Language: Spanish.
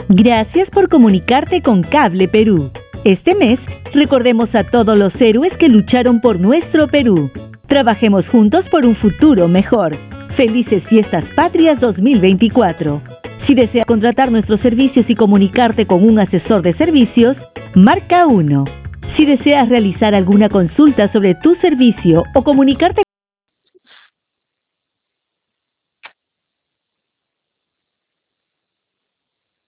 Gracias por comunicarte con Cable Perú. Este mes, recordemos a todos los héroes que lucharon por nuestro Perú. Trabajemos juntos por un futuro mejor. Felices Fiestas Patrias 2024. Si deseas contratar nuestros servicios y comunicarte con un asesor de servicios, marca 1. Si deseas realizar alguna consulta sobre tu servicio o comunicarte